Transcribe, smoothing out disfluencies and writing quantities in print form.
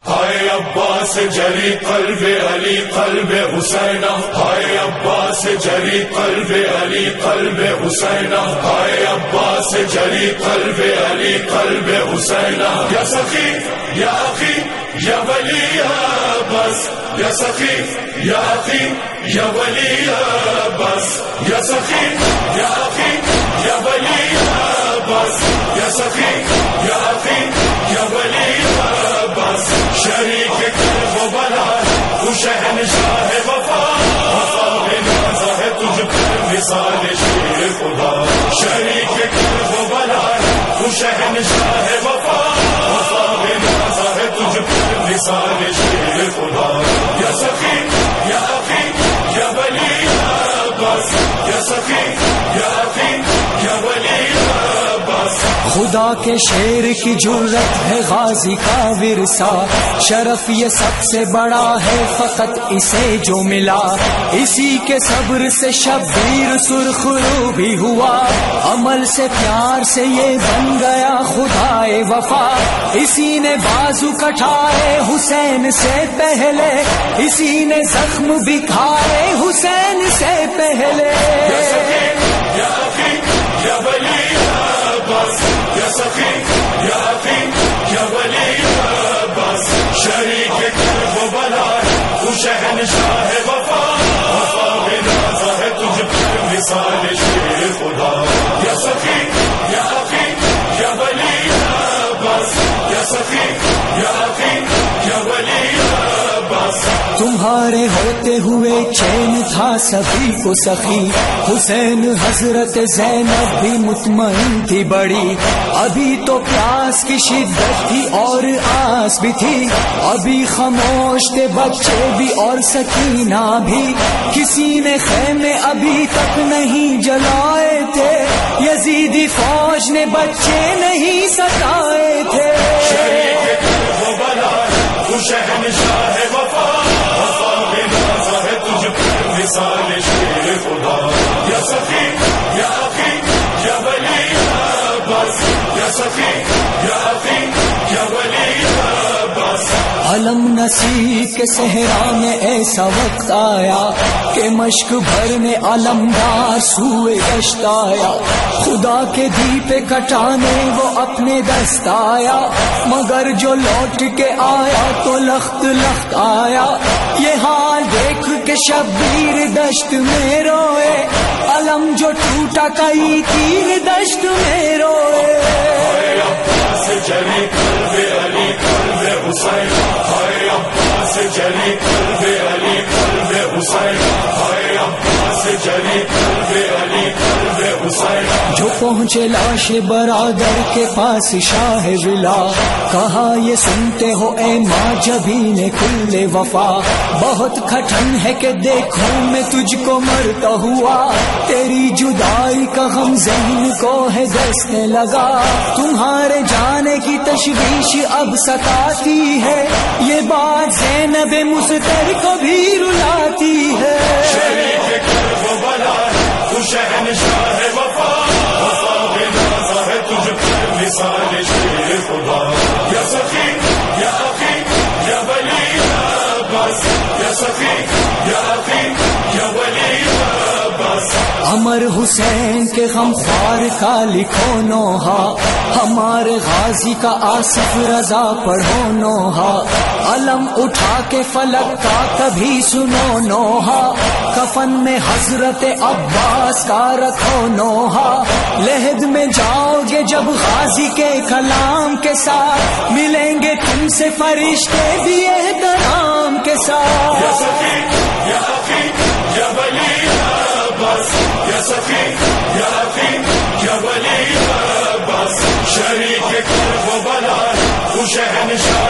ہائے عباس جری قلب علی قلب حسین، ہائے عباس جری قلب علی قلب حسین، ہائے عباس جری قلب علی قلب حسین، یا سخی یا اخی یا ولی عباس، یا سخی یا اخی یا ولی عباس، یا سخی یا اخی یا ولی عباس، یا سخی یا اخی یا ولی عباس، شریک کرب و بلا تو شہنشاہ وفا، وفا میں نازا ہے تجھ پر مثال شیر خدا، شریک کرب و بلا تو شہنشاہ وفا، وفا میں نازا ہے تجھ پر مثال شیر خدا، یا سخی یا اخی یا ولی عباس، یا سخی یا اخی یا ولی عباس۔ خدا کے شیر کی جرت ہے غازی کا ورثہ، شرف یہ سب سے بڑا ہے فقط اسے جو ملا، اسی کے صبر سے شبیر سرخ رو بھی ہوا، عمل سے پیار سے یہ بن گیا خدائے وفا، اسی نے بازو کٹائے حسین سے پہلے، اسی نے زخم بھی کھائے حسین سے پہلے، یا اخی یا ولی عباس، یا سخی یا اخی یا ولی عباس، شریک کرب و بلا تو شہنشاہ وفا، وفا میں نازا ہے تجھ پر مثال شیر خدا، یا سخی یا اخی یا ولی عباس، یا سخی یا اخی یا ولی عباس۔ تمہارے ہوتے ہوئے چین تھا سبھی کو سخی، حسین حضرت زینب بھی مطمئن تھی بڑی، ابھی تو پیاس کی شدت تھی اور آس بھی تھی، ابھی خاموش تھے بچے بھی اور سکینہ بھی، کسی نے خیمے ابھی تک نہیں جلائے تھے، یزیدی فوج نے بچے نہیں ستائے تھے، شریک کرب و بلا تو شہنشاہ وفا، وفا میں نازا ہے تجھ پر مثال شیر خدا، یا سخی یا اخی یا ولی عباس، یا سخی یا اخی یا ولی عباس۔ علم نصیب کے صحرا میں ایسا وقت آیا کہ مشک بھرنے علمدار سوئے دشت آیا، خدا کے دیپ کٹانے وہ اپنے دست آیا، مگر جو لوٹ کے آیا تو لخت لخت آیا، یہ حال دیکھ کے شبیر دشت میں روئے، علم جو ٹوٹا کئی تیر دشت میں روئے، ہائے عباس جری قلب علی قلب حسین، ہائے عباس جری قلب علی قلب حسین، ہائے عباس جری قلب علی قلب حسین۔ جو پہنچے لاش برادر کے پاس شاہ ولا، کہا یہ سنتے ہو اے ماں جبین کل وفا، بہت کٹھن ہے کہ دیکھوں میں تجھ کو مرتا ہوا، تیری جدائی کا غم ذہن کو ہے دسنے لگا، تمہارے جانے کی تشویش اب ستاتی ہے، یہ بات زینب مستر کو بھی رلاتی ہے، شریک کرب و بلا تو شہنشاہ وفا، وفا میں نازا ہے تجھ پر مثال شیر خدا، یا سخی یا اخی یا ولی عباس، یا سخی یا اخی یا ولی عباس۔ امر حسین کے غم خوار کا لکھو نوحہ، ہمارے غازی کا آصف رضا پڑھو نوحہ، علم اٹھا کے فلک کا کبھی سنو نوحہ، کفن میں حضرت عباس کا رکھو نوحہ، لحد میں جاؤ گے جب غازی کے کلام کے ساتھ، ملیں گے تم سے فرشتے بھی احترام کے ساتھ، یا سخی یا اخی یا ولی عباس، یا سخی یا اخی یا ولی عباس، شریک کرب و بلا تو شہنشاہ